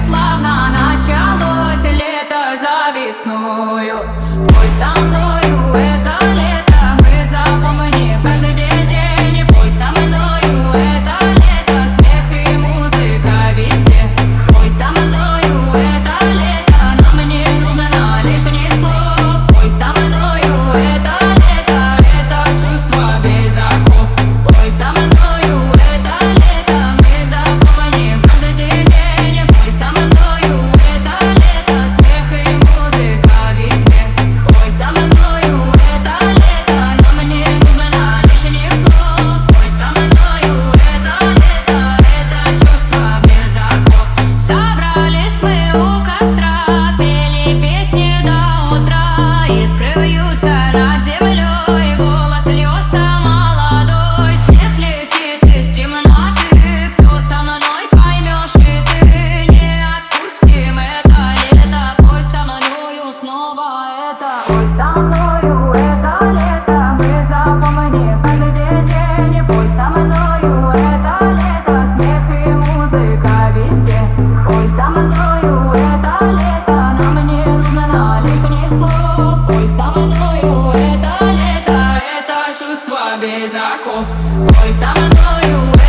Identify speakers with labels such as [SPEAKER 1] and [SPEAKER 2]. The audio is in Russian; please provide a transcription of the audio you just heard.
[SPEAKER 1] славно началось лето за весную. Пой со мною это лето, мы запомним каждый день. Пой со мною это лето, смех и музыка везде. Пой со мною это лето, нам не нужно лишних слов. Пой со мною это лето, это чувство без оков. Пой со мною это лето, мы запомним каждый день. Пой со мною это лето, смех и музыка везде. Пой со мною это лето, нам не нужно лишних слов. Пой со мною это лето, это чувство без оков. Собрались мы у костра, пели песни до утра. Искры вьются над землей, голос льется молодой. Смех летит из темноты, кто со мной поймешь и ты. Не отпустим это лето, пой со мною снова это. Пой со мною это лето, мы запомним каждый день. Пой со мною это лето, смех и музыка везде. Пой со мною это лето, нам не нужно лишних слов. Пой со мною это лето, это чувство без оков. Пой со мною